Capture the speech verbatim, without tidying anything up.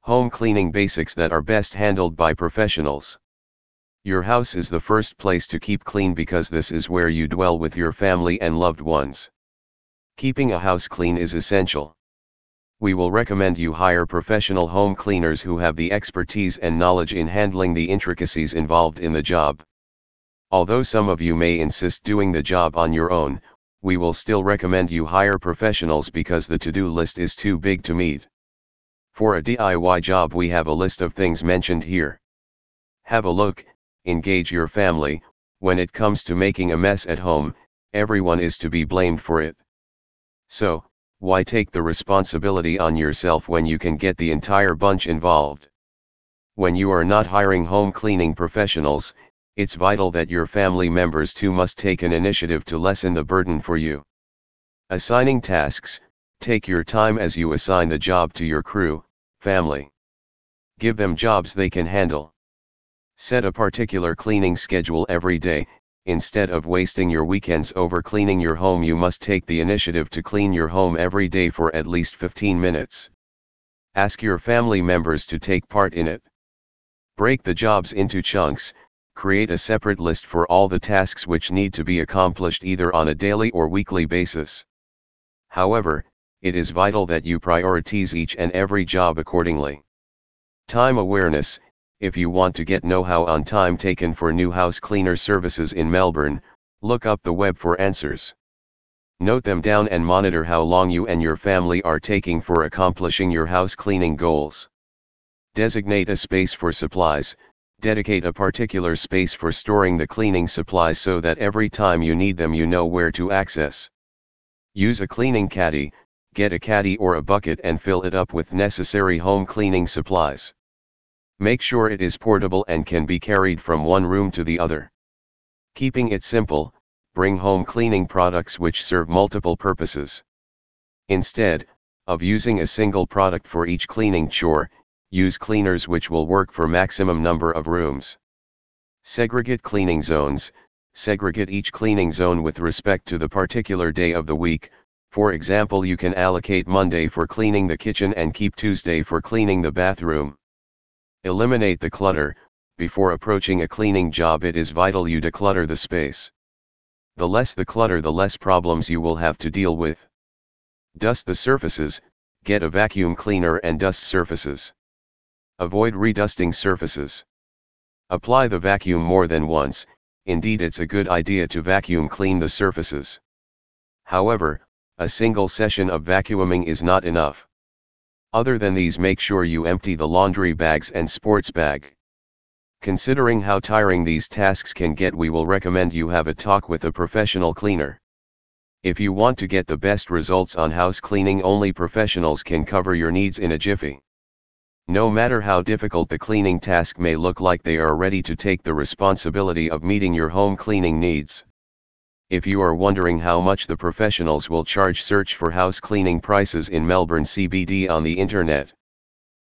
Home cleaning basics that are best handled by professionals. Your house is the first place to keep clean because this is where you dwell with your family and loved ones. Keeping a house clean is essential. We will recommend you hire professional home cleaners who have the expertise and knowledge in handling the intricacies involved in the job. Although some of you may insist doing the job on your own, we will still recommend you hire professionals because the to-do list is too big to meet. For a D I Y job, we have a list of things mentioned here. Have a look, engage your family. When it comes to making a mess at home, everyone is to be blamed for it. So, why take the responsibility on yourself when you can get the entire bunch involved? When you are not hiring home cleaning professionals, it's vital that your family members too must take an initiative to lessen the burden for you. Assigning tasks: take your time as you assign the job to your crew, family. Give them jobs they can handle. Set a particular cleaning schedule every day. Instead of wasting your weekends over cleaning your home, you must take the initiative to clean your home every day for at least fifteen minutes. Ask your family members to take part in it. Break the jobs into chunks. Create a separate list for all the tasks which need to be accomplished either on a daily or weekly basis. However, it is vital that you prioritize each and every job accordingly. Time awareness: if you want to get know-how on time taken for new house cleaner services in Melbourne, look up the web for answers. Note them down and monitor how long you and your family are taking for accomplishing your house cleaning goals. Designate a space for supplies. Dedicate a particular space for storing the cleaning supplies so that every time you need them you know where to access. Use a cleaning caddy. Get a caddy or a bucket and fill it up with necessary home cleaning supplies. Make sure it is portable and can be carried from one room to the other. Keeping it simple: bring home cleaning products which serve multiple purposes. Instead of using a single product for each cleaning chore, use cleaners which will work for maximum number of rooms. Segregate cleaning zones. Segregate each cleaning zone with respect to the particular day of the week. For example, you can allocate Monday for cleaning the kitchen and keep Tuesday for cleaning the bathroom. Eliminate the clutter. Before approaching a cleaning job, it is vital you declutter the space. The less the clutter, the less problems you will have to deal with. Dust the surfaces. Get a vacuum cleaner and dust surfaces. Avoid redusting surfaces. Apply the vacuum more than once. Indeed, it's a good idea to vacuum clean the surfaces. However, a single session of vacuuming is not enough. Other than these, make sure you empty the laundry bags and sports bag. Considering how tiring these tasks can get, we will recommend you have a talk with a professional cleaner. If you want to get the best results on house cleaning, only professionals can cover your needs in a jiffy. No matter how difficult the cleaning task may look like, they are ready to take the responsibility of meeting your home cleaning needs. If you are wondering how much the professionals will charge, search for house cleaning prices in Melbourne C B D on the internet.